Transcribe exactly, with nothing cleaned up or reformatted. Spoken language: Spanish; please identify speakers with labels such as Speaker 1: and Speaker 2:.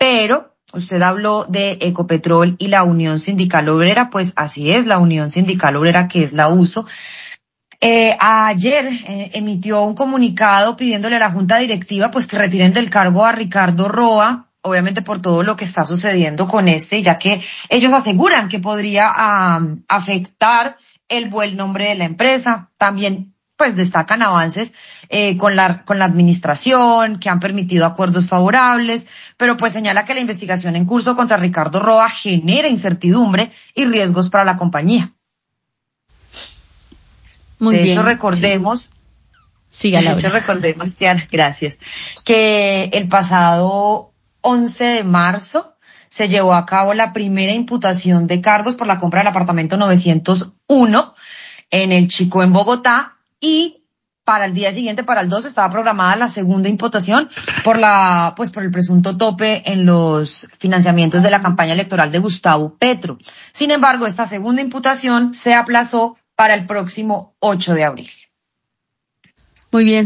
Speaker 1: pero usted habló de Ecopetrol y la Unión Sindical Obrera, pues así es, la Unión Sindical Obrera, que es la U S O, eh, ayer eh, emitió un comunicado pidiéndole a la Junta Directiva pues que retiren del cargo a Ricardo Roa, obviamente por todo lo que está sucediendo con este, ya que ellos aseguran que podría um, afectar el buen nombre de la empresa. También pues destacan avances eh, con la con la administración, que han permitido acuerdos favorables, pero pues señala que la investigación en curso contra Ricardo Roa genera incertidumbre y riesgos para la compañía.
Speaker 2: Muy
Speaker 1: de
Speaker 2: bien.
Speaker 1: hecho, recordemos,
Speaker 2: sí. Siga,
Speaker 1: de hecho, recordemos, Tiana, gracias, que el pasado once de marzo se llevó a cabo la primera imputación de cargos por la compra del apartamento novecientos uno en el Chicó, en Bogotá, y para el día siguiente, para el dos, estaba programada la segunda imputación por la, pues por el presunto tope en los financiamientos de la campaña electoral de Gustavo Petro. Sin embargo, esta segunda imputación se aplazó para el próximo ocho de abril.
Speaker 2: Muy bien.